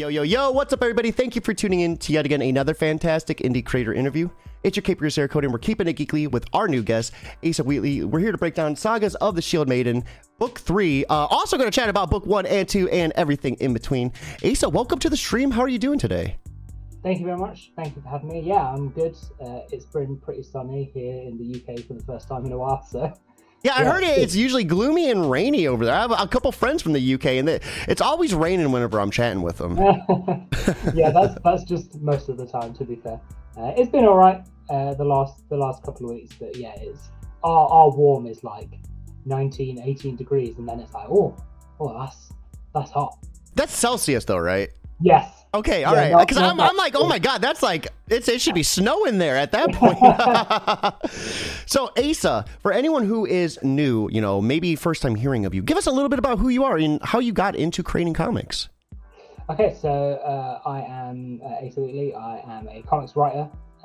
Yo, yo, yo, what's up, everybody? Thank you for tuning in to yet again another fantastic indie creator interview. It's your Cape Sarah Cody, and we're keeping it geekly with our new guest, Asa Wheatley. We're here to break down Sagas of the Shield Maiden, Book 3. Also going to chat about Book 1 and 2 and everything in between. Asa, welcome to the stream. How are you doing today? Thank you very much. Thank you for having me. Yeah, I'm good. It's been pretty sunny here in the UK for the first time in a while, so... Yeah, I heard it's usually gloomy and rainy over there. I have a couple friends from the UK, and it's always raining whenever I'm chatting with them. Yeah, that's just most of the time, to be fair. It's been all right the last couple of weeks, but yeah, it's our warm is like 19, 18 degrees, and then it's like, oh, that's hot. That's Celsius, though, right? Yes. Okay, all right. Because I'm like, oh my God, that's like, it should be snowing there at that point. So, Asa, for anyone who is new, maybe first time hearing of you, give us a little bit about who you are and how you got into creating comics. Okay, so I am Asa Wheatley. I am a comics writer.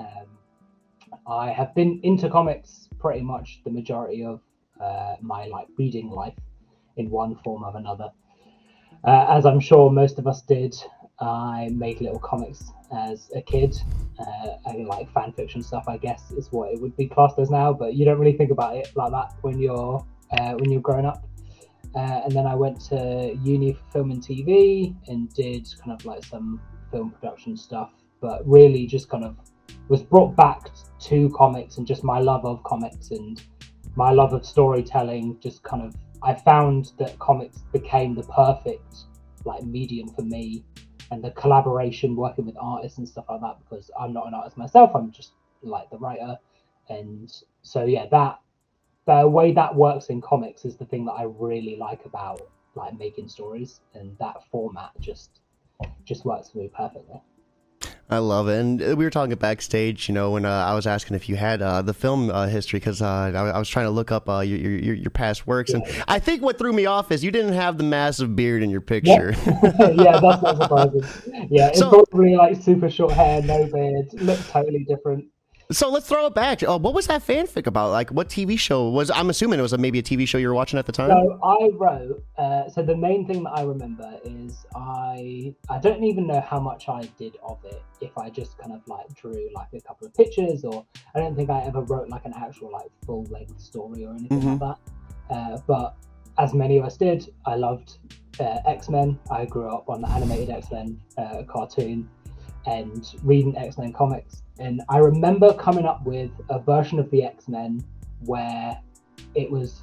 I have been into comics pretty much the majority of my reading life in one form or another. As I'm sure most of us did, I made little comics as a kid. I like fan fiction stuff, I guess, is what it would be classed as now, but you don't really think about it like that when you're growing up. And then I went to uni for film and TV and did kind of some film production stuff, but really just kind of was brought back to comics and just my love of comics and my love of storytelling. Just kind of, I found that comics became the perfect medium for me, and the collaboration working with artists and stuff like that, because I'm not an artist myself, I'm just the writer. And so yeah, the way that works in comics is the thing that I really like about making stories, and that format just works for me perfectly. I love it. And we were talking backstage, when I was asking if you had the film history, because I was trying to look up your past works. And I think what threw me off is you didn't have the massive beard in your picture. Yeah, that's not surprising. Yeah, it's probably super short hair, no beard, looks totally different. So let's throw it back. What was that fanfic about? What TV show was? I'm assuming it was maybe a TV show you were watching at the time. So I wrote. So the main thing that I remember is I don't even know how much I did of it. If I just kind of drew a couple of pictures, or I don't think I ever wrote an actual full length story or anything like that. But as many of us did, I loved X-Men. I grew up on the animated X-Men cartoon and reading X-Men comics. And I remember coming up with a version of the X-Men where it was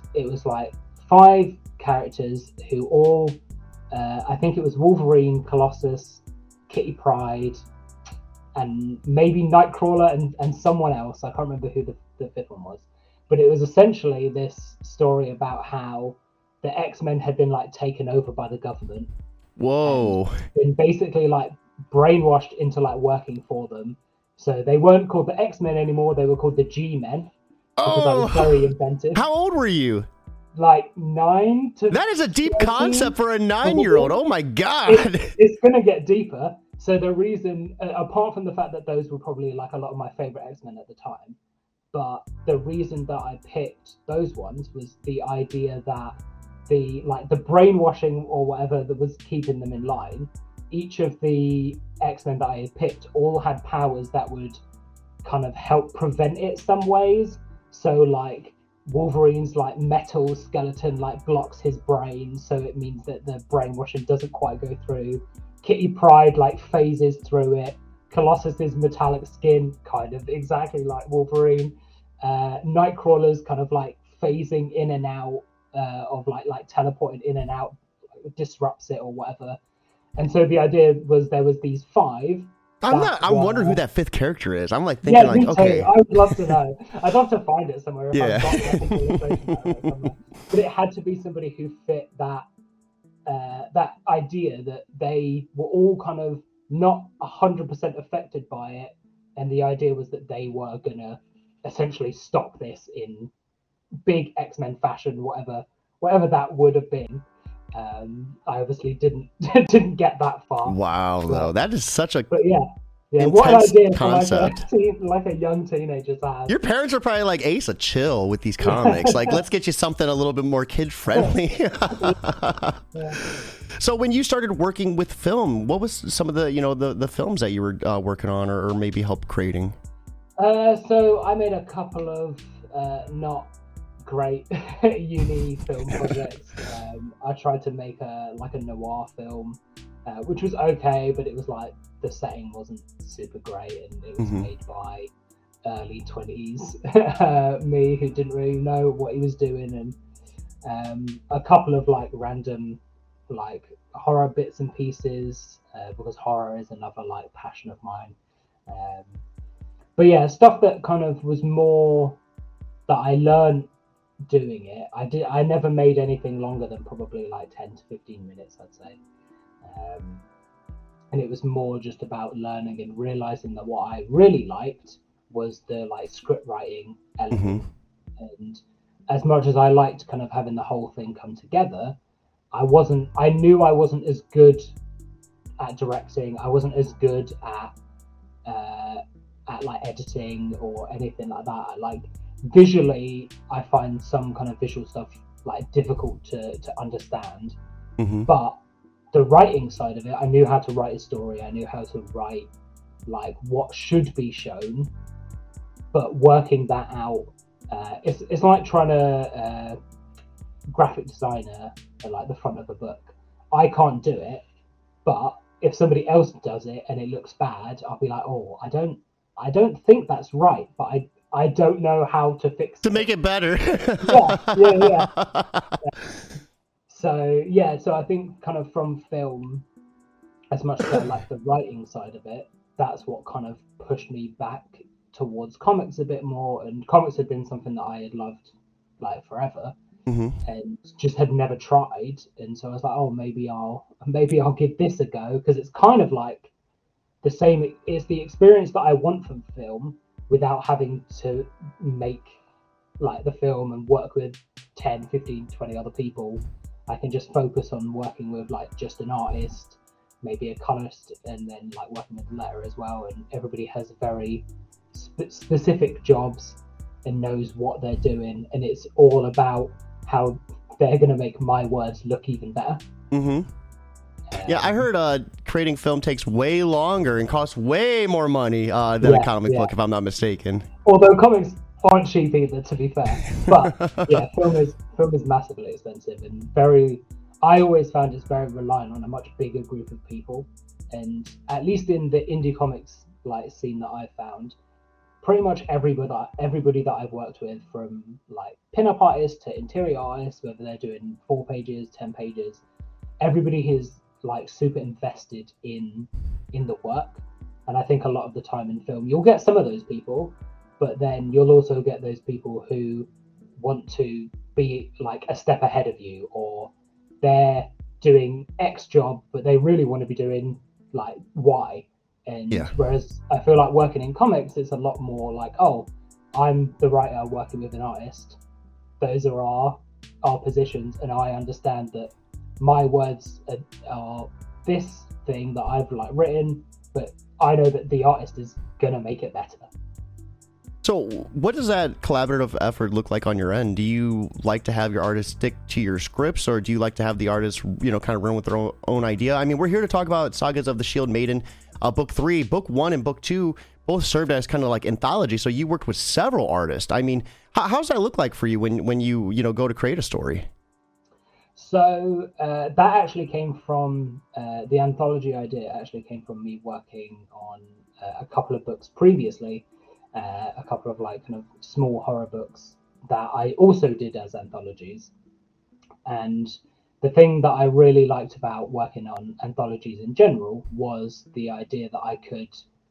5 characters who all, I think it was Wolverine, Colossus, Kitty Pryde, and maybe Nightcrawler and someone else. I can't remember who the 5th one was. But it was essentially this story about how the X-Men had been taken over by the government. Whoa. And basically brainwashed into working for them. So they weren't called the X-Men anymore, they were called the G-Men. Because I was very inventive. How old were you? 9 to... That is a deep concept for a 9-year-old. Oh my God. It's going to get deeper. So the reason, apart from the fact that those were probably a lot of my favorite X-Men at the time, but the reason that I picked those ones was the idea that the brainwashing or whatever that was keeping them in line, each of the X-Men that I had picked all had powers that would kind of help prevent it some ways. So Wolverine's metal skeleton blocks his brain, so it means that the brainwashing doesn't quite go through. Kitty Pryde phases through it. Colossus's metallic skin, kind of exactly like Wolverine. Nightcrawler's kind of phasing in and out of teleporting in and out, disrupts it or whatever. And so the idea was there was these 5. I'm wondering who that 5th character is. I'm thinking okay. I would love to know. I'd love to find it somewhere. Yeah. But it had to be somebody who fit that idea that they were all kind of not 100% affected by it, and the idea was that they were gonna essentially stop this in big X-Men fashion, whatever that would have been. I obviously didn't get that far. Wow, though that is such a. But yeah, Yeah, what an intense idea concept. for like a young teenager to have. Your parents are probably like, Asa, chill with these comics. Like, let's get you something a little bit more kid-friendly. Yeah. So when you started working with film, what was some of the, the films that you were working on or maybe help creating? So I made a couple of not great uni film projects. I tried to make a noir film, which was okay, but it was like the setting wasn't super great, and it was made by early 20s me who didn't really know what he was doing, and a couple of like random like horror bits and pieces, because horror is another like passion of mine. But yeah, stuff that kind of was more that I learned doing it. I never made anything longer than probably like 10 to 15 minutes, I'd say. And it was more just about learning and realizing that what I really liked was the like script writing element. And as much as I liked kind of having the whole thing come together, I knew I wasn't as good at directing. I wasn't as good at like editing or anything like that. Like visually, I find some kind of visual stuff like difficult to understand. But the writing side of it, I knew how to write a story. I knew how to write like what should be shown, but working that out, it's like trying to graphic designer at like the front of a book. I can't do it, but if somebody else does it and it looks bad, I'll be like, oh, I don't think that's right, but I don't know how to fix it. To make it better. Yeah. So I think kind of from film, as much as I like the writing side of it, that's what kind of pushed me back towards comics a bit more. And comics had been something that I had loved like forever, and just had never tried. And so I was like, oh, maybe I'll give this a go, because it's kind of like the same. It's the experience that I want from film without having to make like the film and work with 10, 15, 20 other people. I can just focus on working with like just an artist, maybe a colorist, and then like working with the letter as well. And everybody has very specific jobs and knows what they're doing, and it's all about how they're going to make my words look even better. Yeah, I heard creating film takes way longer and costs way more money than a comic book, if I'm not mistaken. Although comics aren't cheap either, to be fair. But yeah, film is massively expensive and I always found it's very reliant on a much bigger group of people. And at least in the indie comics like scene that I've found, pretty much everybody that I've worked with, from like pin-up artists to interior artists, whether they're doing 4 pages, 10 pages, everybody is like super invested in the work. And I think a lot of the time in film, you'll get some of those people, but then you'll also get those people who want to be like a step ahead of you, or they're doing X job, but they really want to be doing like Y. And whereas I feel like working in comics, it's a lot more like, oh, I'm the writer working with an artist. Those are our positions, and I understand that my words are this thing that I've like written, but I know that the artist is gonna make it better. So what does that collaborative effort look like on your end? Do you like to have your artists stick to your scripts, or do you like to have the artists, kind of run with their own idea? I mean, we're here to talk about Sagas of the Shield Maiden, book 3, book 1 and book 2 both served as kind of like anthology. So you worked with several artists. I mean, how's that look like for you when you go to create a story? So that actually came from the anthology idea. Actually came from me working on a couple of books previously, a couple of like kind of small horror books that I also did as anthologies. And the thing that I really liked about working on anthologies in general was the idea that I could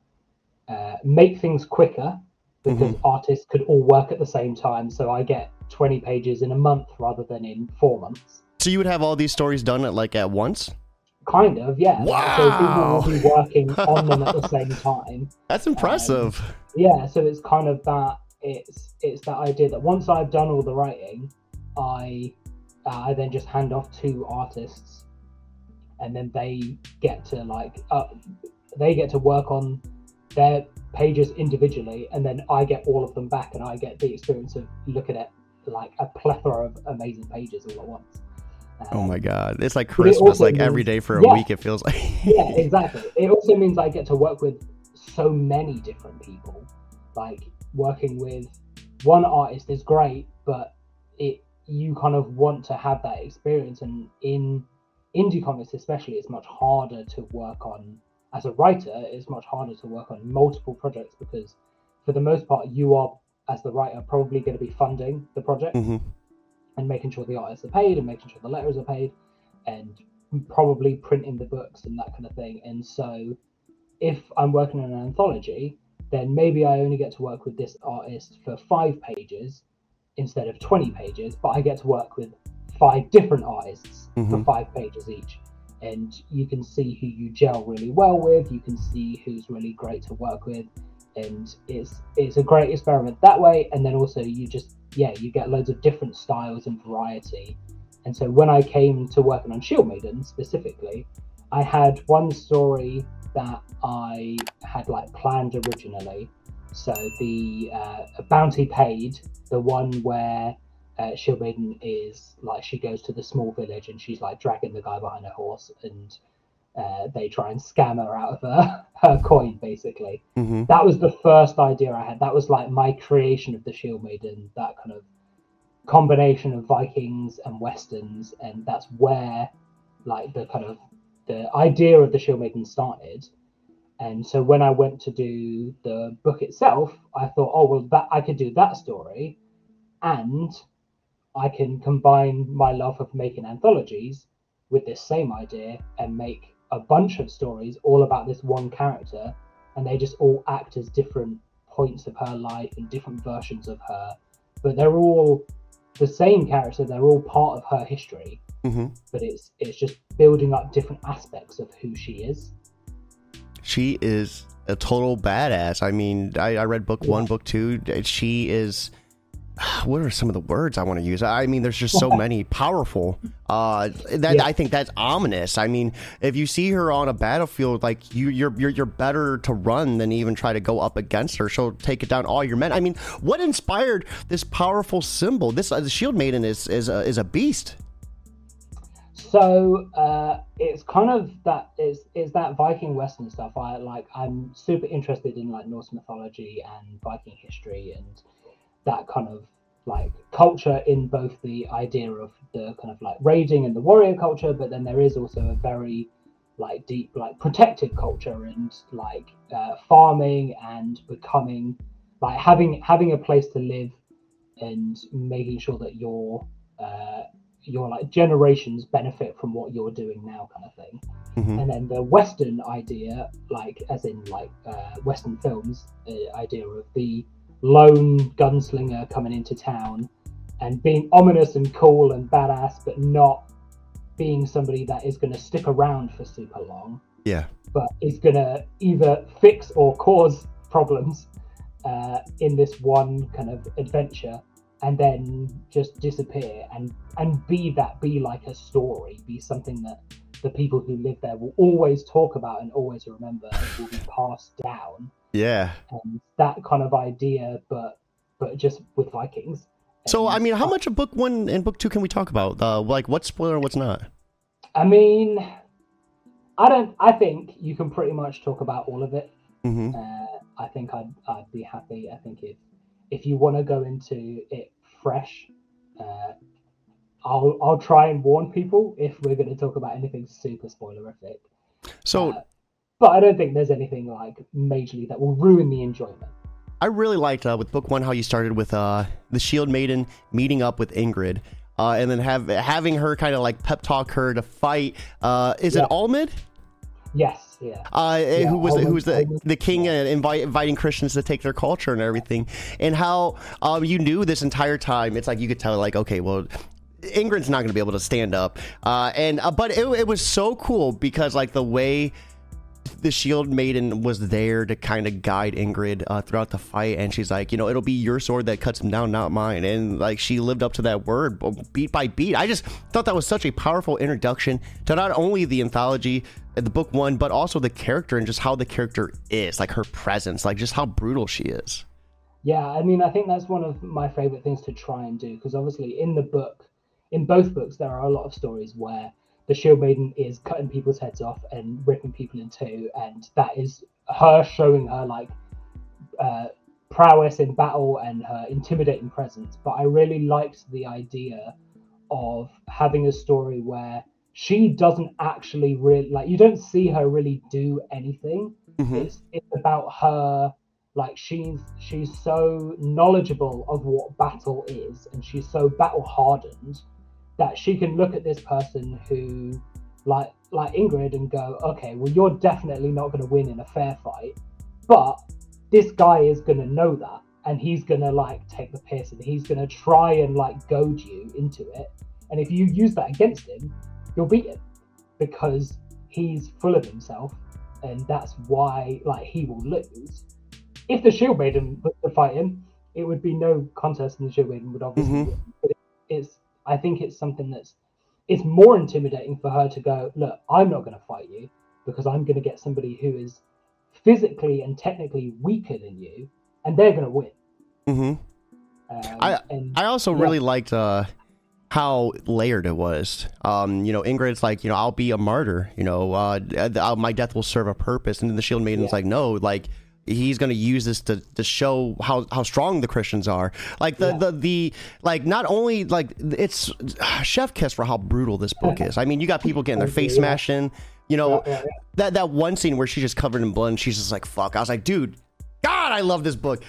make things quicker, because artists could all work at the same time. So I get 20 pages in a month rather than in 4 months. So you would have all these stories done at once? Kind of, yeah. Wow. So people will be working on them at the same time. That's impressive. Yeah, so it's kind of that. It's that idea that once I've done all the writing, I then just hand off to artists, and then they get to work on their pages individually, and then I get all of them back, and I get the experience of looking at like a plethora of amazing pages all at once. Oh my God. It's like Christmas, like means, every day for a week, it feels like. Yeah, exactly. It also means I get to work with so many different people. Like working with one artist is great, but you kind of want to have that experience. And in indie comics especially, it's much harder to work on, as a writer, it's much harder to work on multiple projects, because for the most part, you are, as the writer, probably going to be funding the project. Mm-hmm. And making sure the artists are paid, and making sure the letters are paid, and probably printing the books and that kind of thing. And so if I'm working on an anthology, then maybe I only get to work with this artist for 5 pages instead of 20 pages, but I get to work with 5 different artists for 5 pages each. And you can see who you gel really well with, you can see who's really great to work with, and it's a great experiment that way. And then also you get loads of different styles and variety. And so when I came to working on Shield Maiden specifically, I had one story that I had like planned originally. So the Bounty Paid, the one where Shield Maiden is like, she goes to the small village and she's like dragging the guy behind a horse, and they try and scam her out of her coin, basically. Mm-hmm. That was the first idea I had. That was like my creation of the Shield Maiden, that kind of combination of Vikings and Westerns, and that's where like the kind of the idea of the Shield Maiden started. And so when I went to do the book itself, I thought, oh well, that I could do that story, and I can combine my love of making anthologies with this same idea and make a bunch of stories all about this one character, and they just all act as different points of her life and different versions of her, but they're all the same character, they're all part of her history. Mm-hmm. But it's just building up different aspects of who she is. She is a total badass. I mean, I read book 1, book 2. She is, what are some of the words I want to use? I mean, there's just so many powerful. I think that's ominous. I mean, if you see her on a battlefield, like you're better to run than even try to go up against her. She'll take it down all your men. I mean, what inspired this powerful symbol? This the Shield Maiden is a beast. So it's kind of that is that Viking Western stuff. I'm super interested in like Norse mythology and Viking history and that kind of like culture, in both the idea of the kind of like raiding and the warrior culture, but then there is also a very like deep like protective culture and like farming and becoming like having a place to live and making sure that your like generations benefit from what you're doing now, kind of thing. Mm-hmm. And then the Western idea, like as in like Western films, idea of the lone gunslinger coming into town and being ominous and cool and badass, but not being somebody that is going to stick around for super long. Yeah. But is going to either fix or cause problems in this one kind of adventure, and then just disappear and be like a story, be something that the people who live there will always talk about and always remember and will be passed down. Yeah. And that kind of idea, but just with Vikings. So, I mean, how much of book 1 and book 2 can we talk about? Like, what's spoiler and what's not? I mean, I think you can pretty much talk about all of it. Mm-hmm. I think I'd be happy. I think if you want to go into it fresh, I'll try and warn people if we're going to talk about anything super spoilerific. So, but I don't think there's anything like majorly that will ruin the enjoyment. I really liked with book 1 how you started with the Shield Maiden meeting up with Ingrid, and then having her kind of like pep talk her to fight. Is it Almid? Yes, yeah. Who was the king, inviting Christians to take their culture and everything, and how you knew this entire time. It's like you could tell, like, okay, well, Ingrid's not going to be able to stand up, but it was so cool because like the way the Shield Maiden was there to kind of guide Ingrid throughout the fight, and she's like, it'll be your sword that cuts him down, not mine. And like she lived up to that word beat by beat. I just thought that was such a powerful introduction to not only the anthology the book one, but also the character and just how the character is, like her presence, like just how brutal she is. Yeah, I mean, I think that's one of my favorite things to try and do, because obviously in both books, there are a lot of stories where the Shield Maiden is cutting people's heads off and ripping people in two, and that is her showing her like prowess in battle and her intimidating presence. But I really liked the idea of having a story where she doesn't actually really, like, you don't see her really do anything. Mm-hmm. It's about her, like, she's so knowledgeable of what battle is, and she's so battle hardened that she can look at this person who like Ingrid and go, okay, well, you're definitely not going to win in a fair fight, but this guy is going to know that, and he's going to like take the piss, and he's going to try and like goad you into it, and if you use that against him, you'll beat him because he's full of himself, and that's why like he will lose. If the Shield Maiden was to fight him, it would be no contest, and the Shield Maiden would obviously win. But I think it's something it's more intimidating for her to go, look, I'm not going to fight you because I'm going to get somebody who is physically and technically weaker than you, and they're going to win. Mm-hmm. I also really liked how layered it was. Ingrid's like, I'll be a martyr. My death will serve a purpose, and then the Shield Maiden's like, no, like, he's going to use this to show how strong the Christians are. Like the like, not only like, it's chef kiss for how brutal this book is. I mean, you got people getting their face smashed in, that one scene where she's just covered in blood and she's just like, fuck. I was like, dude, God, I love this book.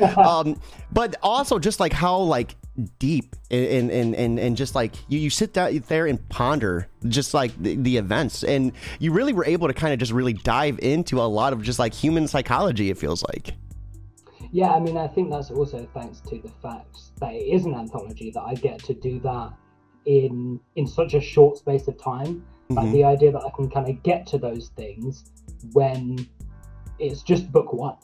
But also just like how like deep and just like you sit down there and ponder just like the events, and you really were able to kind of just really dive into a lot of just like human psychology, it feels like. Yeah, I mean, I think that's also thanks to the fact that it is an anthology, that I get to do that in such a short space of time. Like the idea that I can kind of get to those things when it's just book one.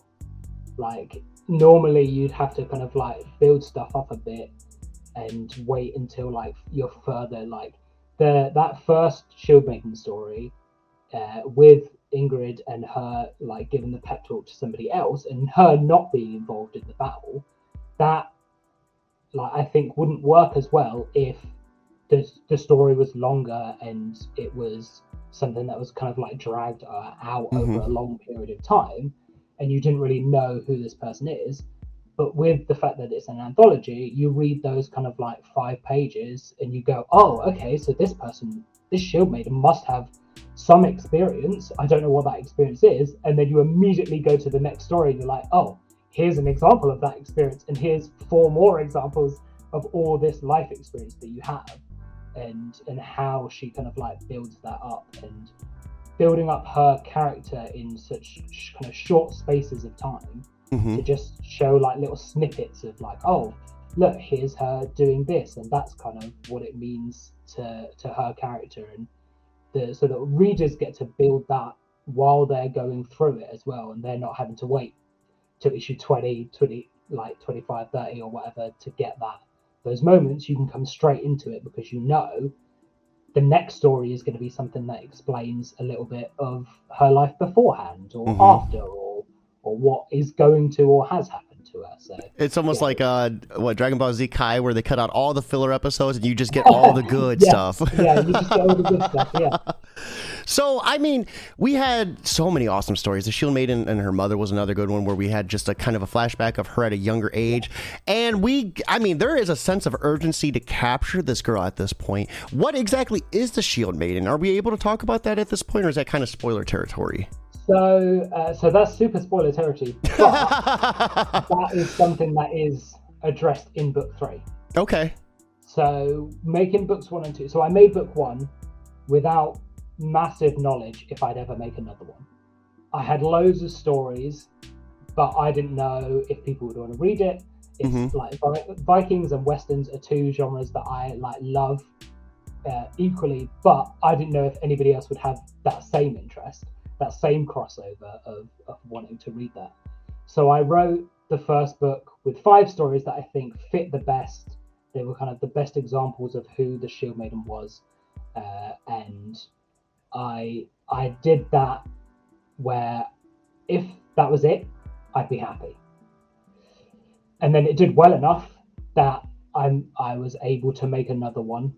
Like normally you'd have to kind of like build stuff up a bit and wait until like you're further, like that first Shield Maiden story with Ingrid and her like giving the pep talk to somebody else and her not being involved in the battle, that like I think wouldn't work as well if the story was longer and it was something that was kind of like dragged out over a long period of time, and you didn't really know who this person is. But with the fact that it's an anthology, you read those kind of like 5 pages and you go, oh, okay, so this Shield Maiden must have some experience. I don't know what that experience is. And then you immediately go to the next story and you're like, oh, here's an example of that experience. And here's 4 more examples of all this life experience that you have, and how she kind of like builds that up, and building up her character in such kind of short spaces of time to just show like little snippets of like, oh, look, here's her doing this, and that's kind of what it means to her character, and so that readers get to build that while they're going through it as well, and they're not having to wait till issue 20 like 25, 30 or whatever to get those moments. You can come straight into it because you know the next story is going to be something that explains a little bit of her life beforehand or after, or what is going to or has happened to her. So it's almost like Dragon Ball Z Kai, where they cut out all the filler episodes and you just get all the good stuff. Yeah, you just get all the good stuff. Yeah. So, I mean, we had so many awesome stories. The Shield Maiden and her mother was another good one, where we had just a kind of a flashback of her at a younger age. And there is a sense of urgency to capture this girl at this point. What exactly is the Shield Maiden? Are we able to talk about that at this point, or is that kind of spoiler territory? So that's super spoiler territory, but that is something that is addressed in book 3. Okay. So making books 1 and 2. So I made book 1 without massive knowledge if I'd ever make another one. I had loads of stories, but I didn't know if people would want to read it. It's like Vikings and Westerns are 2 genres that I like love equally, but I didn't know if anybody else would have that same interest, that same crossover of wanting to read that. So I wrote the first book with 5 stories that I think fit the best. They were kind of the best examples of who the Shield Maiden was, and I did that where if that was it, I'd be happy. And then it did well enough that I was able to make another one.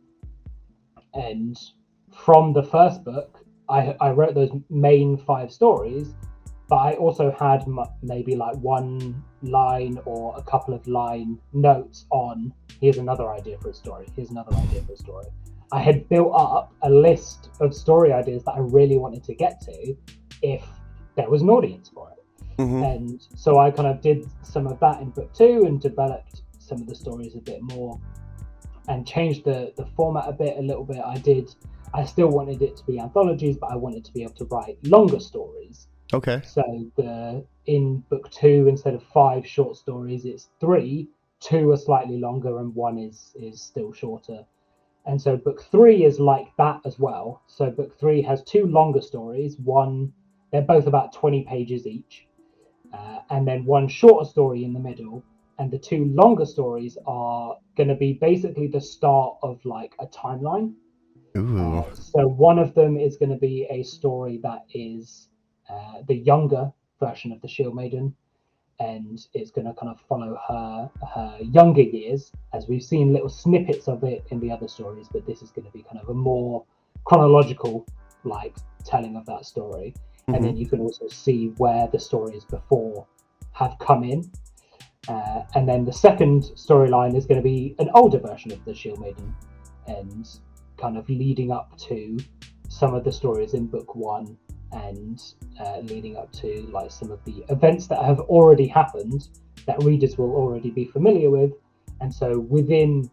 And from the first book, I wrote those main 5 stories, but I also had maybe like one line or a couple of line notes on, here's another idea for a story, here's another idea for a story. I had built up a list of story ideas that I really wanted to get to if there was an audience for it. Mm-hmm. And so I kind of did some of that in book 2 and developed some of the stories a bit more and changed the format a little bit. I still wanted it to be anthologies, but I wanted to be able to write longer stories. Okay. So in book 2, instead of 5 short stories, it's 3. 2 are slightly longer and 1 is still shorter. And so book 3 is like that as well. So book 3 has 2 longer stories. They're both about 20 pages each. And then 1 shorter story in the middle. And the 2 longer stories are going to be basically the start of like a timeline. Ooh. So one of them is going to be a story that is the younger version of the Shield Maiden. And it's going to kind of follow her younger years, as we've seen little snippets of it in the other stories, but this is going to be kind of a more chronological like telling of that story. Mm-hmm. And then you can also see where the stories before have come in. And then the second storyline is going to be an older version of the Shield Maiden and kind of leading up to some of the stories in book 1 and leading up to like some of the events that have already happened that readers will already be familiar with. And so within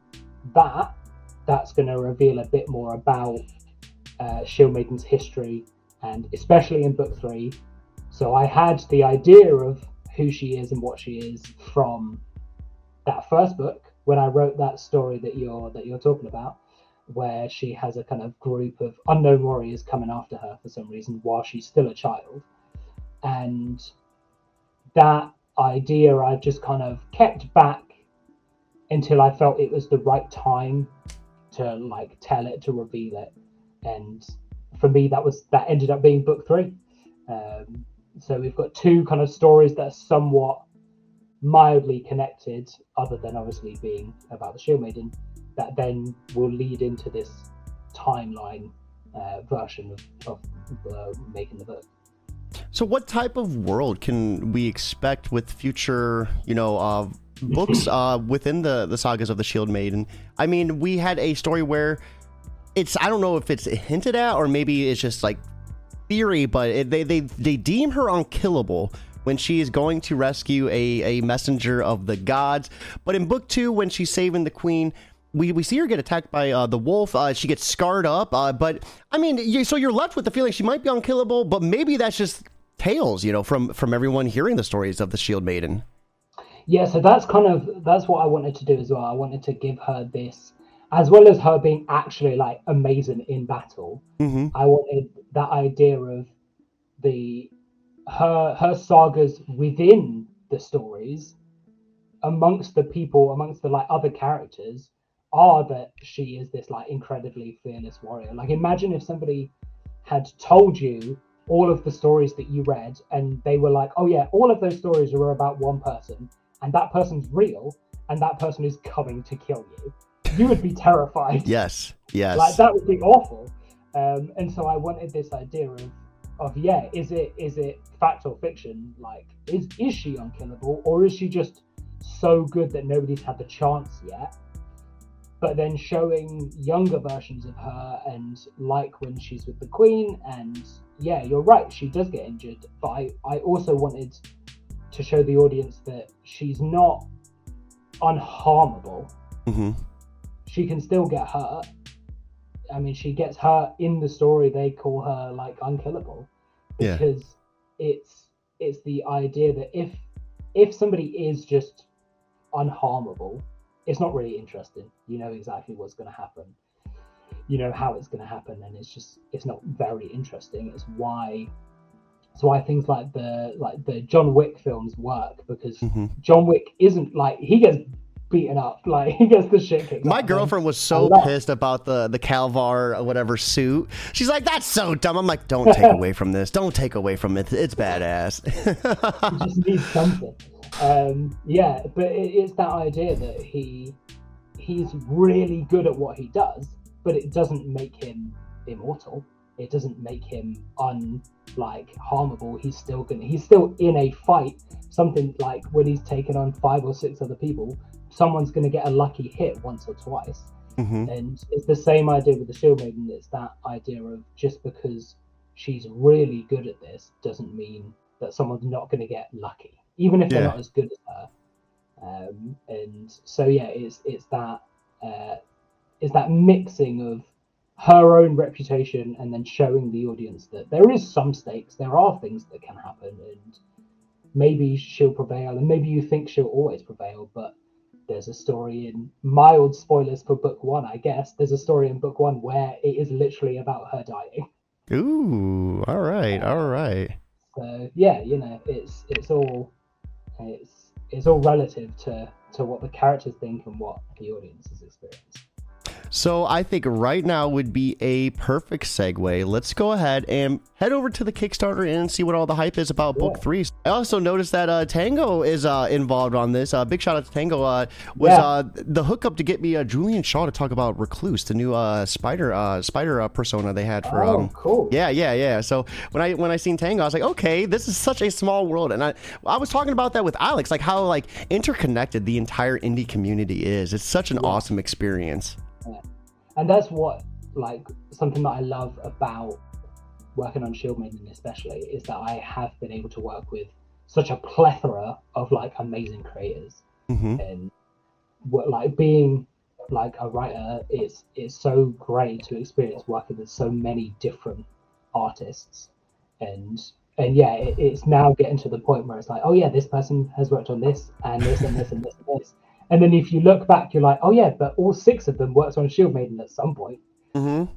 that's going to reveal a bit more about Shield Maiden's history, and especially in book 3. So I had the idea of who she is and what she is from that first book when I wrote that story that you're talking about, where she has a kind of group of unknown warriors coming after her for some reason while she's still a child. And that idea I just kind of kept back until I felt it was the right time to like tell it, to reveal it. And for me, that ended up being book 3. So we've got 2 kind of stories that are somewhat mildly connected, other than obviously being about the Shield Maiden, that then will lead into this timeline version of making the book. So what type of world can we expect with future, books within the sagas of the Shield Maiden? I mean, we had a story where I don't know if it's hinted at or maybe it's just like theory, but they deem her unkillable when she is going to rescue a messenger of the gods. But in book 2, when she's saving the queen, we see her get attacked by the wolf. She gets scarred up. But I mean, so you're left with the feeling she might be unkillable, but maybe that's just tales, from everyone hearing the stories of the Shield Maiden. Yeah, so that's what I wanted to do as well. I wanted to give her this, as well as her being actually like amazing in battle. Mm-hmm. I wanted that idea of her sagas within the stories, amongst the people, amongst the like other characters, are that she is this like incredibly fearless warrior. Like, imagine if somebody had told you all of the stories that you read and they were like, oh yeah, all of those stories are about one person and that person's real and that person is coming to kill you. You would be terrified. Yes. Like, that would be awful. And so I wanted this idea of is it fact or fiction? Like, is she unkillable, or is she just so good that nobody's had the chance yet? But then showing younger versions of her, and like when she's with the queen, and yeah, you're right, she does get injured. But I also wanted to show the audience that she's not unharmable. Mm-hmm. She can still get hurt. I mean, she gets hurt in the story. They call her like unkillable because it's the idea that if somebody is just unharmable, it's not really interesting. You know exactly what's going to happen. You know how it's going to happen, and it's not very interesting. It's why things like the John Wick films work, because John Wick isn't like, he gets beaten up. Like, he gets the shit kicked My out of girlfriend him. was so pissed about the Calvar or whatever suit. She's like, that's so dumb. I'm like, don't take away from this. Don't take away from it. It's badass. He just needs something. Yeah, but it's that idea that he's really good at what he does, but it doesn't make him immortal. It doesn't make him harmable. He's still in a fight. Something like when he's taken on 5 or 6 other people, someone's going to get a lucky hit once or twice. Mm-hmm. And it's the same idea with the Shield Maiden. It's that idea of just because she's really good at this doesn't mean that someone's not going to get lucky, even if they're not as good as her. And so it's that mixing of her own reputation and then showing the audience that there is some stakes, there are things that can happen, and maybe she'll prevail, and maybe you think she'll always prevail, but there's a story in mild spoilers for book 1, I guess. There's a story in book 1 where it is literally about her dying. Ooh, all right. So yeah, it's all relative to what the characters think and what the audience has experienced. So I think right now would be a perfect segue. Let's go ahead and head over to the Kickstarter and see what all the hype is about book 3. I also noticed that Tango is involved on this. Big shout out to Tango. Was the hookup to get me Julian Shaw to talk about Recluse, the new spider persona they had for. Cool. Yeah. So when I seen Tango, I was like, okay, this is such a small world, and I was talking about that with Alex, like how interconnected the entire indie community is. It's such an awesome experience. Yeah. And that's what something that I love about working on Shield Maiden especially is that I have been able to work with such a plethora of amazing creators. Mm-hmm. And being a writer, it's so great to experience working with so many different artists, and it's now getting to the point where it's like, oh yeah, this person has worked on this and this and this and this and this. And then if you look back, you're like, oh yeah, but all 6 of them worked on Shield Maiden at some point. Mm-hmm.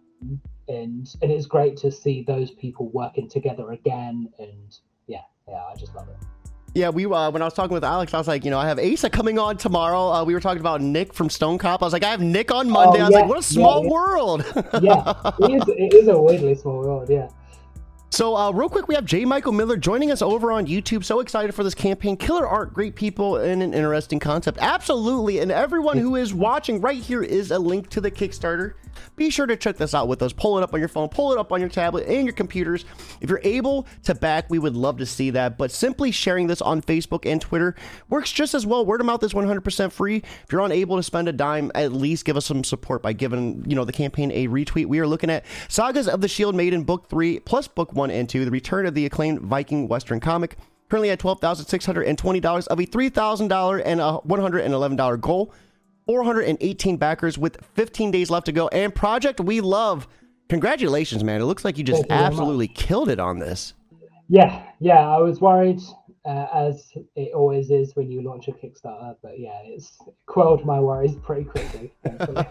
And it's great to see those people working together again. And yeah, I just love it. Yeah, we when I was talking with Alex, I was like, I have Asa coming on tomorrow. We were talking about Nick from Stone Cop. I was like, I have Nick on Monday. I was like, what a small world. Yeah, it is a weirdly small world, yeah. So real quick, we have J. Michael Miller joining us over on YouTube. So excited for this campaign. Killer art, great people, and an interesting concept. Absolutely. And everyone who is watching, right here is a link to the Kickstarter. Be sure to check this out with us. Pull it up on your phone, pull it up on your tablet and your computers. If you're able to back, we would love to see that. But simply sharing this on Facebook and Twitter works just as well. Word of mouth is 100% free. If you're unable to spend a dime, at least give us some support by giving the campaign a retweet. We are looking at Sagas of the Shield Maiden Book 3 plus Book 1 and 2, the return of the acclaimed Viking Western comic. Currently at $12,620 of a $3,000 and a $111 goal. 418 backers with 15 days left to go. And Project We Love, congratulations, man. It looks like you just absolutely killed it on this. Yeah, I was worried, as it always is when you launch a Kickstarter, but yeah, it's quelled my worries pretty quickly, thankfully.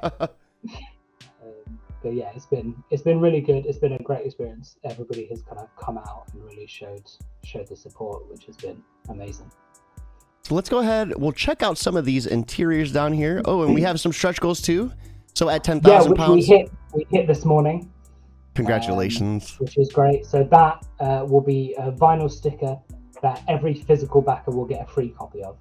But yeah, it's been really good. It's been a great experience. Everybody has kind of come out and really showed the support, which has been amazing. So let's go ahead. We'll check out some of these interiors down here. Oh, and we have some stretch goals too. So at 10,000 pounds. We hit this morning. Congratulations. Which is great. So that will be a vinyl sticker that every physical backer will get a free copy of.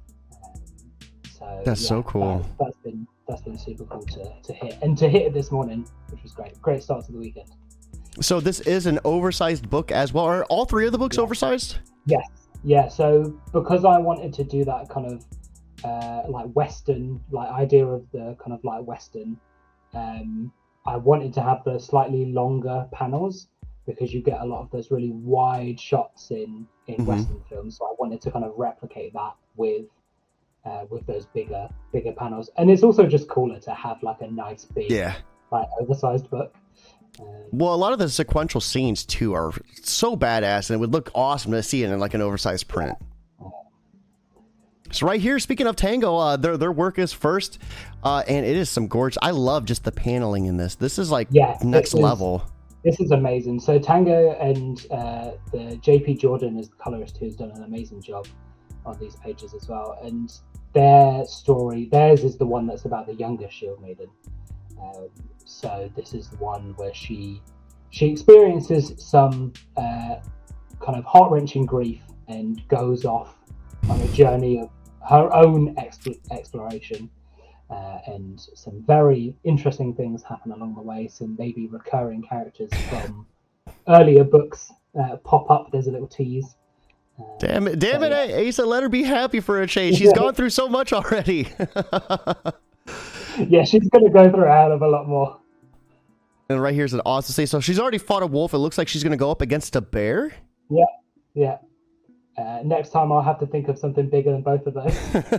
That's so cool. That's been super cool to hit. And to hit it this morning, which was great. Great start to the weekend. So this is an oversized book as well. Are all 3 of the books oversized? Yes. Yeah, so because I wanted to do that kind of Western, idea of the kind of Western, I wanted to have the slightly longer panels because you get a lot of those really wide shots in Western films. So I wanted to kind of replicate that with those bigger panels. And it's also just cooler to have a nice big, oversized book. Well, a lot of the sequential scenes too are so badass, and it would look awesome to see it in an oversized print. So right here, speaking of Tango, their work is first, and it is some gorgeous. I love just the paneling in this. This is next level. This is amazing. So Tango and the JP Jordan is the colorist who's done an amazing job on these pages as well. And theirs is the one that's about the younger Shield Maiden. So this is the one where she experiences some kind of heart-wrenching grief and goes off on a journey of her own exploration, and some very interesting things happen along the way. Some maybe recurring characters from earlier books pop up. There's a little tease. Damn it, Asa, let her be happy for a change. She's gone through so much already. Yeah, she's going to go through a hell of a lot more. And right here's an awesome say. So she's already fought a wolf. It looks like she's going to go up against a bear. Yeah. Next time I'll have to think of something bigger than both of those.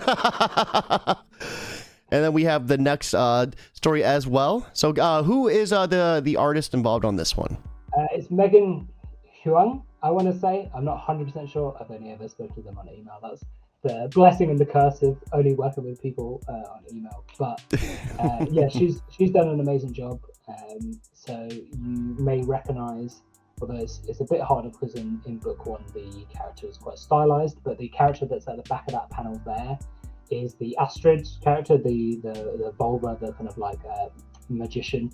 And then we have the next story as well. So who is the artist involved on this one? It's Megan Huang, I want to say. I'm not 100% sure. I've only ever spoken to them on email. That's the blessing and the curse of only working with people on email. But yeah, she's done an amazing job. So you may recognize, although it's a bit harder because in book one the character is quite stylized, but the character that's at the back of that panel there is the Astrid character, the Volva, the kind of like magician,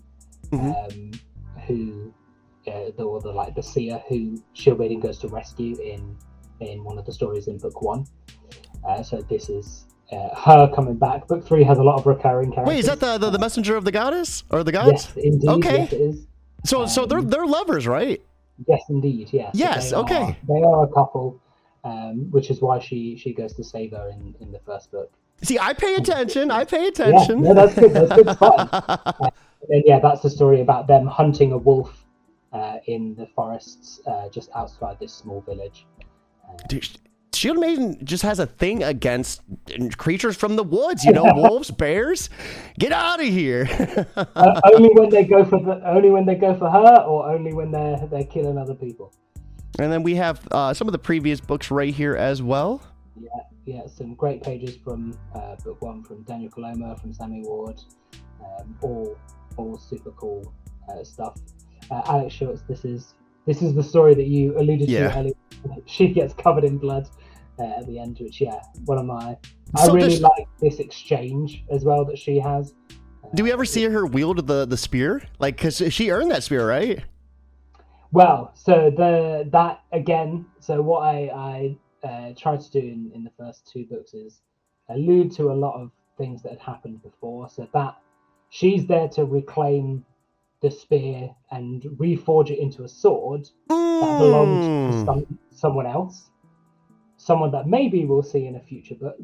who the seer who Shield Maiden goes to rescue in one of the stories in book one. So this is her coming back. Book 3 has a lot of recurring characters. Wait, is that the messenger of the goddess or the gods? Yes, indeed. Okay. Yes, it is. So they're lovers, right? Yes, indeed. Yes. Yes. Okay. They are a couple, which is why she goes to save her in the first book. See, I pay attention. Yeah, no, that's good. That's good fun. And yeah, that's the story about them hunting a wolf in the forests just outside this small village. Dude, Shield Maiden just has a thing against creatures from the woods, you know, wolves, bears. Get out of here! Only when they go for her, or only when they're killing other people. And then we have some of the previous books right here as well. Yeah, some great pages from book 1 from Daniel Coloma, from Sammy Ward, all super cool stuff. Alex Schultz, this is the story that you alluded to earlier. She gets covered in blood at the end, which one of my. I really like this exchange as well that she has. Do we ever see her wield the spear? Like, because she earned that spear, right? Well, so that again. So what I tried to do in the first 2 books is allude to a lot of things that had happened before. So that she's there to reclaim the spear and reforge it into a sword that belongs to someone else, someone that maybe we'll see in a future book.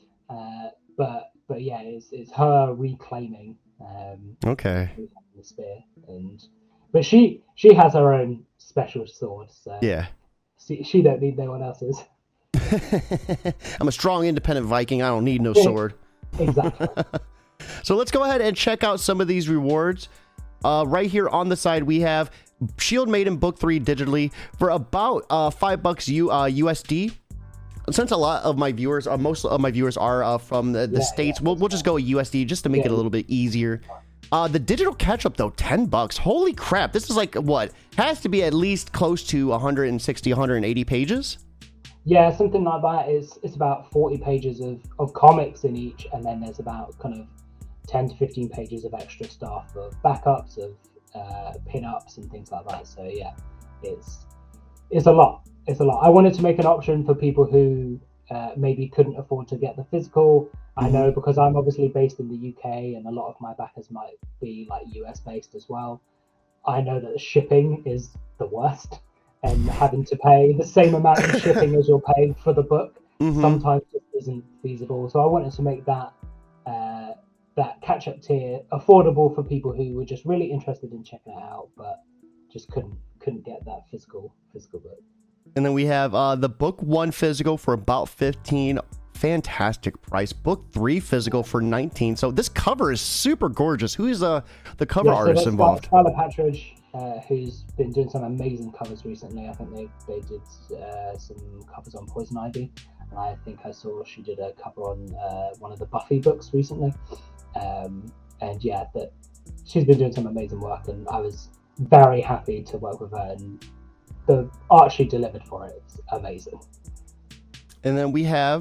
But yeah, it's her reclaiming. The spear, but she has her own special sword. So yeah, she don't need no one else's. I'm a strong, independent Viking. I don't need no sword. Exactly. So let's go ahead and check out some of these rewards. Right here on the side, we have Shield Maiden Book 3 digitally for about $5 USD. Since a lot of my viewers, most of my viewers are from the States, we'll just go USD just to make it a little bit easier. The digital catch-up, though, $10. Holy crap. This is like, what? Has to be at least close to 160, 180 pages? Yeah, something like that. It's about 40 pages of comics in each, and then there's about kind of 10 to 15 pages of extra stuff, of backups, of pin-ups and things like that. So yeah, it's a lot. It's a lot. I wanted to make an option for people who maybe couldn't afford to get the physical. I know, because I'm obviously based in the UK and a lot of my backers might be like US based as well. I know that the shipping is the worst, and having to pay the same amount of shipping as you're paying for the book sometimes just isn't feasible. So I wanted to make that catch-up tier affordable for people who were just really interested in checking it out, but just couldn't get that physical book. And then we have the book 1 physical for about $15. Fantastic price. Book 3 physical for $19. So this cover is super gorgeous. Who is the cover artist involved? Skylar Patridge, who's been doing some amazing covers recently. I think they did some covers on Poison Ivy, and I think I saw she did a cover on one of the Buffy books recently. And yeah, that she's been doing some amazing work, and I was very happy to work with her, and the art she delivered for it is amazing. And then we have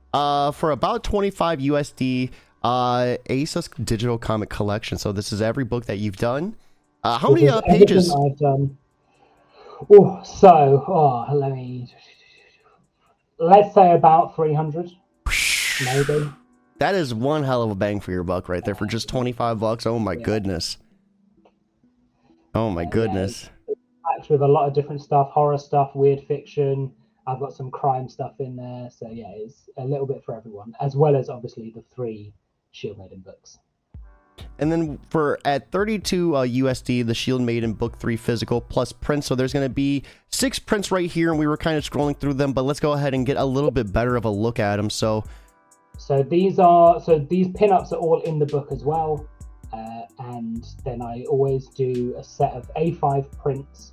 For about 25 USD, Asa's digital comic collection. So this is every book that you've done. How many pages? I've done. Let's say about 300, maybe. That is one hell of a bang for your buck right there for just $25. Oh my goodness. Oh my goodness. It's packed with a lot of different stuff, horror stuff, weird fiction. I've got some crime stuff in there. So yeah, it's a little bit for everyone, as well as obviously the 3 Shield Maiden books. And then at 32 USD, the Shield Maiden Book 3 physical plus prints. So there's going to be 6 prints right here, and we were kind of scrolling through them, but let's go ahead and get a little bit better of a look at them. So these pinups are all in the book as well, and then I always do a set of A5 prints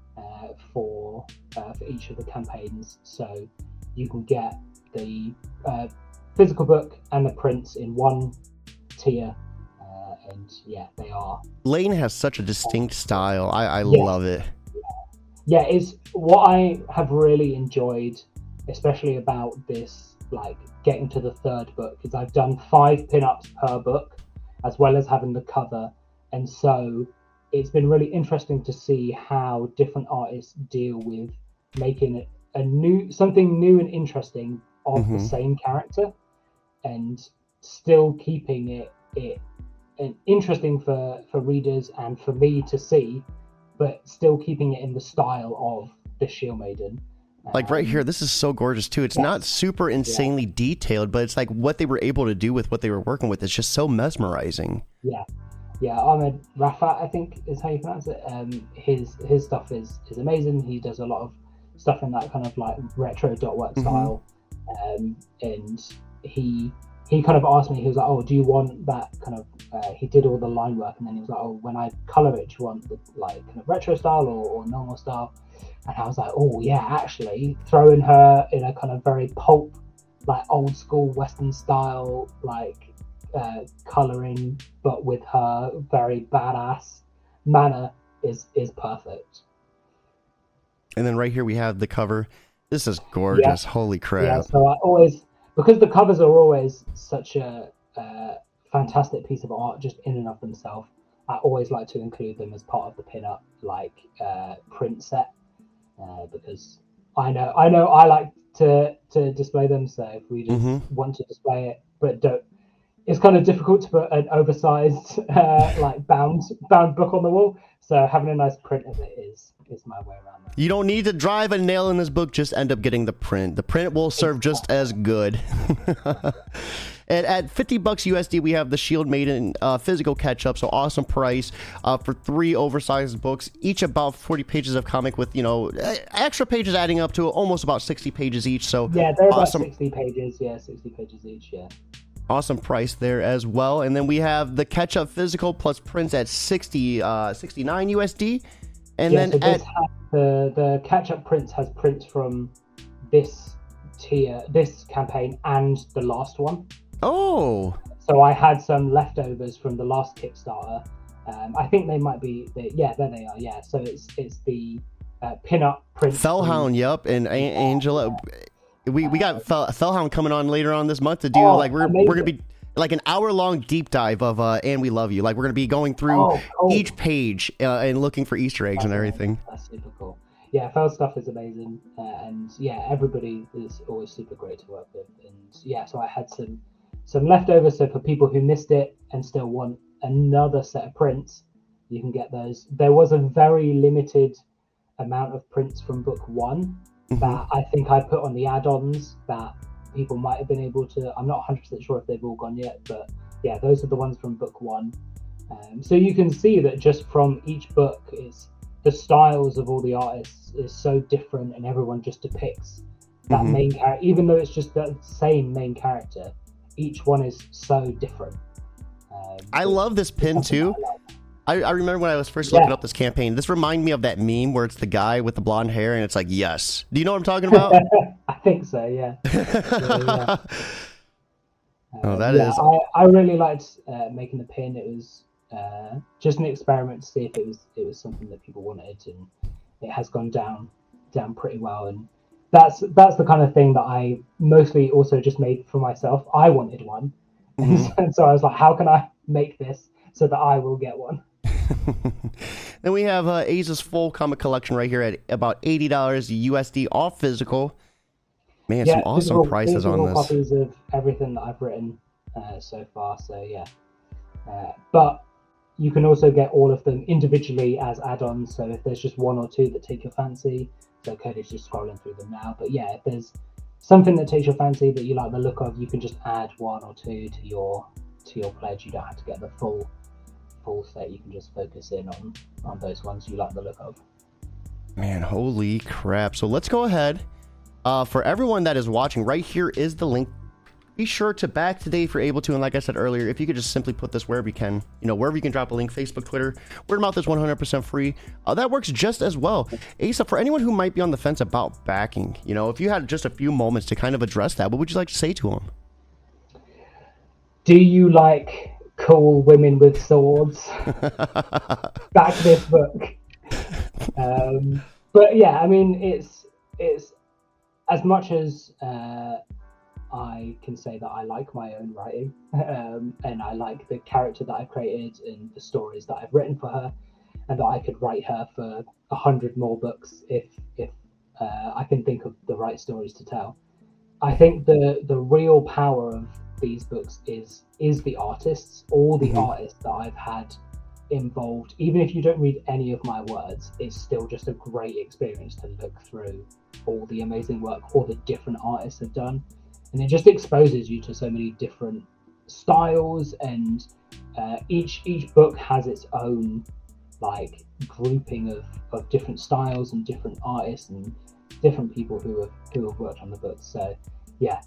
for each of the campaigns, so you can get the physical book and the prints in one tier. And yeah, they are. Lane has such a distinct style. I love it. Yeah, it's what I have really enjoyed, especially about this, like getting to the 3rd book, is I've done 5 pinups per book, as well as having the cover, and so it's been really interesting to see how different artists deal with making it something new and interesting of the same character, and still keeping it interesting for readers and for me to see, but still keeping it in the style of the Shield Maiden. Like right here, this is so gorgeous too. It's not super insanely detailed, but it's like what they were able to do with what they were working with is just so mesmerizing. Yeah, Ahmed Rafa, I think is how you pronounce it. His stuff is amazing. He does a lot of stuff in that kind of like retro dot work style, and he kind of asked me, he was like, oh, do you want that kind of, he did all the line work, and then he was like, oh, when I color it, do you want the like kind of retro style or normal style? And I was like, oh yeah, actually throwing her in a kind of very pulp, like old school Western style, like coloring, but with her very badass manner is perfect. And then right here we have the cover. This is gorgeous. Holy crap. Yeah, so I always, because the covers are always such a fantastic piece of art just in and of themselves, I always like to include them as part of the pinup, like print set, because I know I like to display them. So if we just want to display it, but don't, it's kind of difficult to put an oversized like bound book on the wall. So having a nice print of it is my way around that. You don't need to drive a nail in this book, just end up getting the print. The print will serve just as good. And at $50 USD, we have the Shield Maiden physical catch-up, so awesome price for 3 oversized books, each about 40 pages of comic with, extra pages adding up to almost about 60 pages each. So yeah, they're awesome. About 60 pages. Yeah, 60 pages each. Yeah. Awesome price there as well. And then we have the catch-up physical plus prints at 69 USD. And then the catch-up prints has prints from this tier, this campaign, and the last one. Oh. So I had some leftovers from the last Kickstarter. I think they might be. Yeah, there they are. Yeah. So it's the pin-up print. Fellhound, yep, and Angela. We got Fellhound coming on later on this month to do we're gonna be like an hour-long deep dive of And We Love You. Like we're gonna be going through each page and looking for Easter eggs and everything. That's super cool. Yeah, Fell stuff is amazing, and yeah, everybody is always super great to work with. And yeah, so I had some leftovers. So for people who missed it and still want another set of prints, you can get those. There was a very limited amount of prints from book 1 that I think I put on the add-ons that people might have been able to. I'm not 100% sure if they've all gone yet, but yeah, those are the ones from book 1. So you can see that just from each book, is the styles of all the artists is so different, and everyone just depicts that main character, even though it's just the same main character. Each one is so different. I love this pin too. I remember when I was first looking up this campaign, this reminded me of that meme where it's the guy with the blonde hair and it's like, yes. Do you know what I'm talking about? I think so, yeah. That is. I really liked making the pin. It was just an experiment to see if it was something that people wanted, and it has gone down pretty well. And that's the kind of thing that I mostly also just made for myself. I wanted one, and so I was like, how can I make this so that I will get one? Then we have Aza's full comic collection right here at about $80 USD, all physical. Man, some awesome prices on this. Copies of everything that I've written so far. So yeah, but you can also get all of them individually as add-ons. So if there's just one or two that take your fancy, so Cody's just scrolling through them now. But yeah, if there's something that takes your fancy that you like the look of, you can just add one or two to your pledge. You don't have to get the full set. You can just focus in on those ones you like the look of. Man, holy crap. So let's go ahead. For everyone that is watching, right here is the link. Be sure to back today if you're able to. And like I said earlier, if you could just simply put this wherever you can, wherever you can drop a link, Facebook, Twitter, word of mouth is 100% free. That works just as well. Asa, for anyone who might be on the fence about backing, if you had just a few moments to kind of address that, what would you like to say to them? Do you like cool women with swords? Back this book. But yeah, I mean, it's as much as I can say that I like my own writing, and I like the character that I've created and the stories that I've written for her, and that I could write her for 100 more books if I can think of the right stories to tell. I think the real power of these books is the artists. All the artists that I've had involved, even if you don't read any of my words, it's still just a great experience to look through all the amazing work all the different artists have done, and it just exposes you to so many different styles, and each book has its own like grouping of different styles and different artists and different people who have worked on the books. So yeah,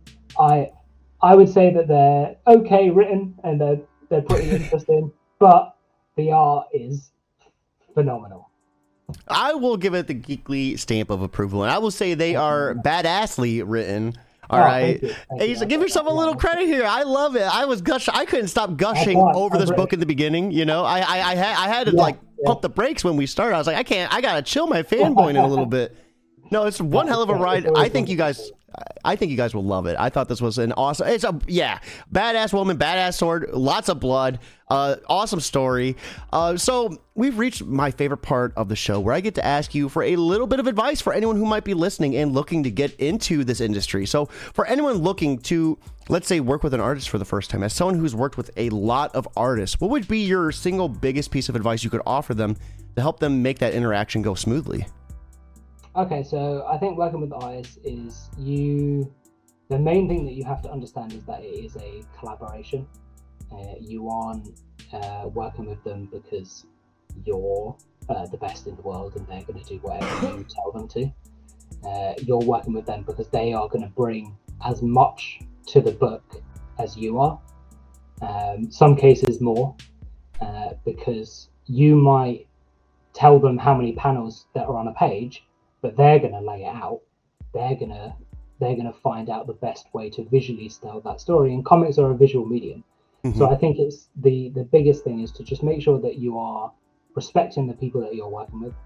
I would say that they're okay written and they're pretty interesting, but the art is phenomenal. I will give it the geekly stamp of approval, and I will say they are badassly written. All right. Thank you. Give yourself a little credit here. I love it. I couldn't stop gushing over this book in the beginning. I had to pump the brakes when we started. I was like, I gotta chill my fanboying a little bit. No, it's one hell of a ride. I think you guys will love it. I thought this was an awesome. It's badass woman, badass sword, lots of blood, awesome story. So we've reached my favorite part of the show, where I get to ask you for a little bit of advice for anyone who might be listening and looking to get into this industry. So for anyone looking to, let's say, work with an artist for the first time, as someone who's worked with a lot of artists, what would be your single biggest piece of advice you could offer them to help them make that interaction go smoothly? Okay, so I think working with artists is the main thing that you have to understand is that it is a collaboration. You aren't working with them because you're the best in the world and they're going to do whatever you tell them to. You're working with them because they are going to bring as much to the book as you are. Some cases more, because you might tell them how many panels that are on a page, but they're going to lay it out. They're going to find out the best way to visually tell that story. And comics are a visual medium. Mm-hmm. So I think it's the biggest thing is to just make sure that you are respecting the people that you're working with.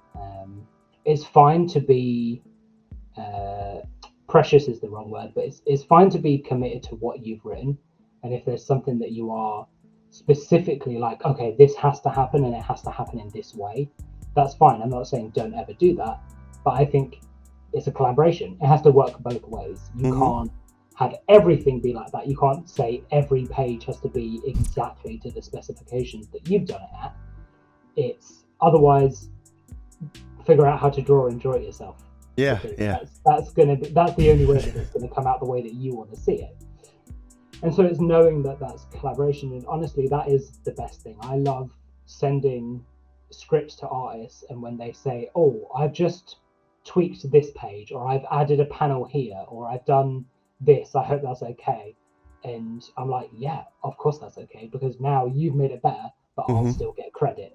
It's fine to be precious is the wrong word, but it's fine to be committed to what you've written. And if there's something that you are specifically like, okay, this has to happen and it has to happen in this way, that's fine. I'm not saying don't ever do that. But I think it's a collaboration. It has to work both ways. You can't have everything be like that. You can't say every page has to be exactly to the specifications that you've done it at. It's otherwise figure out how to draw and draw it yourself. Yeah. That's the only way that it's going to come out the way that you want to see it. And so it's knowing that that's collaboration. And honestly, that is the best thing. I love sending scripts to artists, and when they say, "Oh, I've just tweaked this page, or I've added a panel here, or I've done this, I hope that's okay," and I'm like, yeah, of course that's okay, because now you've made it better, but I'll still get credit.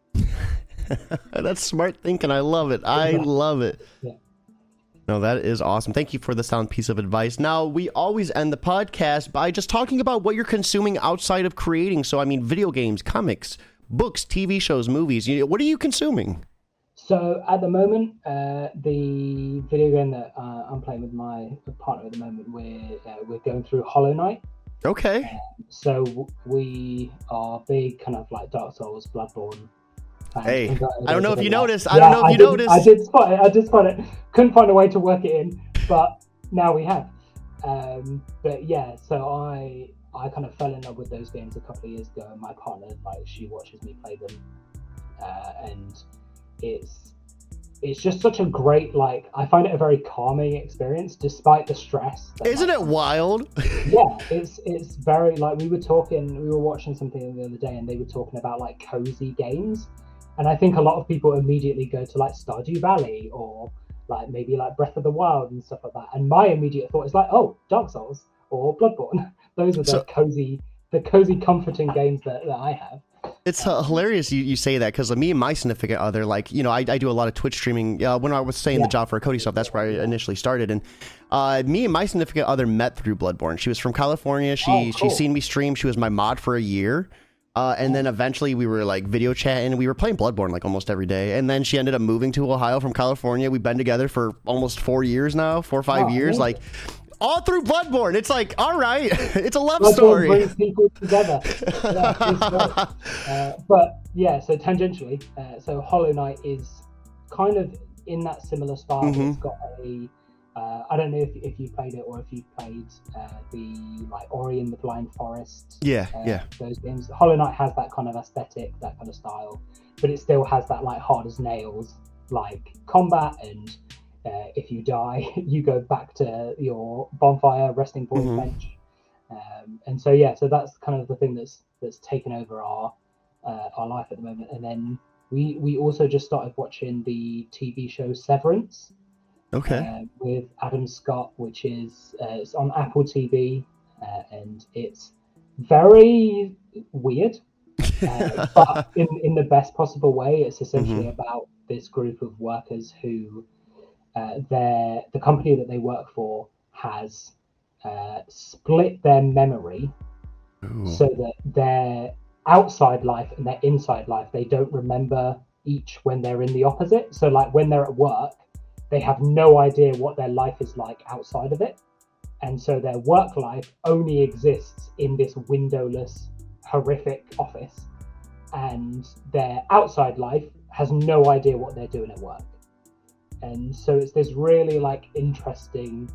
That's smart thinking. I love it. I love it. Yeah. No, that is awesome. Thank you for the sound piece of advice. Now, we always end the podcast by just talking about what you're consuming outside of creating. So, I mean, video games, comics, books, TV shows, movies. What are you consuming? So at the moment, the video game that I'm playing with my partner at the moment, we're going through Hollow Knight. Okay. So we are big kind of like Dark Souls, Bloodborne fans. Hey, I don't know if you noticed. I did spot it. Couldn't find a way to work it in, but now we have. But yeah, so I kind of fell in love with those games a couple of years ago, and my partner, like, she watches me play them, and it's just such a great, like, I find it a very calming experience despite the stress. Isn't it wild? Yeah, it's very, like, we were watching something the other day, and they were talking about like cozy games, and I think a lot of people immediately go to like Stardew Valley or like maybe like Breath of the Wild and stuff like that, and my immediate thought is like, oh, Dark Souls or Bloodborne. Those are the cozy comforting games that I have. It's hilarious you say that, because me and my significant other, like, you know, I do a lot of Twitch streaming. When I was saying the job for Cody stuff, that's where I initially started. And me and my significant other met through Bloodborne. She was from California. She seen me stream. She was my mod for a year. And then eventually we were like video chatting, and we were playing Bloodborne like almost every day. And then she ended up moving to Ohio from California. We've been together for almost 4 years now, 4 or 5 years. Like, all through Bloodborne. It's like, all right, it's a love story. Brings people together. But yeah, so tangentially, so Hollow Knight is kind of in that similar style. Mm-hmm. It's got a, I don't know if you played it or if you played the like Ori and the Blind Forest. Yeah. Those games. Hollow Knight has that kind of aesthetic, that kind of style, but it still has that like hard as nails like combat, and if you die, you go back to your bonfire resting point bench, and so that's kind of the thing that's taken over our life at the moment. And then we also just started watching the TV show Severance, with Adam Scott, which is it's on Apple TV, and it's very weird, but in the best possible way. It's essentially about this group of workers who the company that they work for has split their memory. Ooh. So that their outside life and their inside life, they don't remember each when they're in the opposite. So like when they're at work, they have no idea what their life is like outside of it, and so their work life only exists in this windowless, horrific office, and their outside life has no idea what they're doing at work. And so it's this really like interesting,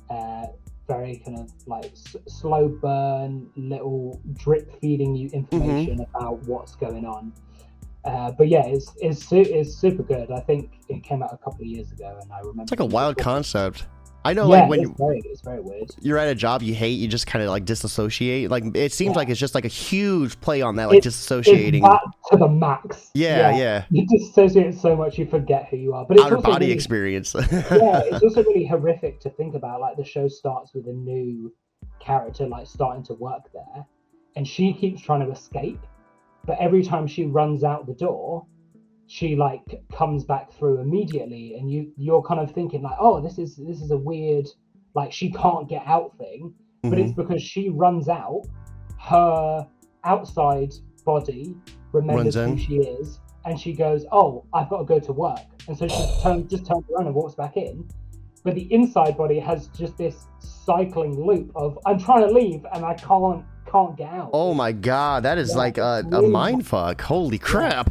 very kind of like slow burn, little drip feeding you information about what's going on. But yeah, it's super good. I think it came out a couple of years ago, and I remember it's like a wild concept. I know, like when it's very weird. You're at a job you hate, you just kind of like disassociate. Like it seems like it's just like a huge play on that, like disassociating. It's that to the max. Yeah. You disassociate so much you forget who you are. But it's outer also body really, experience. it's also really horrific to think about. Like the show starts with a new character like starting to work there, and she keeps trying to escape, but every time she runs out the door, she like comes back through immediately, and you're kind of thinking like, oh, this is a weird, like, she can't get out thing, but it's because she runs out, her outside body remembers who she is, and she goes, oh, I've got to go to work, and so she just turns around and walks back in. But the inside body has just this cycling loop of, I'm trying to leave and I can't get out. Oh my god, that is like a mind fuck. Holy crap.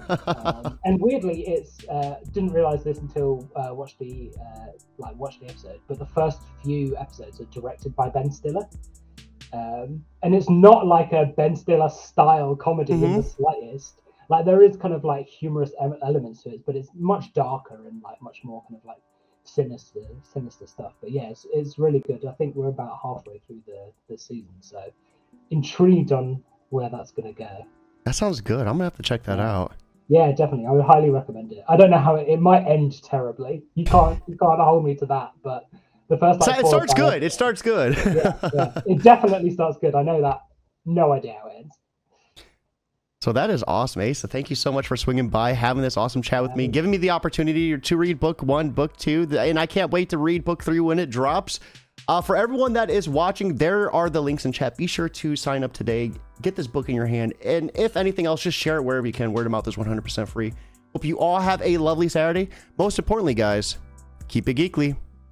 And weirdly, it's didn't realize this until watched the episode, but the first few episodes are directed by Ben Stiller, and it's not like a Ben Stiller style comedy in the slightest. Like there is kind of like humorous elements to it, but it's much darker and like much more kind of like sinister stuff. But yeah, it's really good. I think we're about halfway through the season, so intrigued on where that's going to go. That sounds good. I'm gonna have to check that out. Yeah, definitely. I would highly recommend it. I don't know how it might end terribly. You can't hold me to that, but the first it starts good. It starts good. yeah. It definitely starts good. I know that. No idea how it ends. So that is awesome, Asa. Thank you so much for swinging by, having this awesome chat with me, giving me the opportunity to read book 1, book 2, and I can't wait to read book 3 when it drops. For everyone that is watching, there are the links in chat. Be sure to sign up today, get this book in your hand, and if anything else, just share it wherever you can. Word of mouth is 100% free. Hope you all have a lovely Saturday. Most importantly, guys, keep it geekly.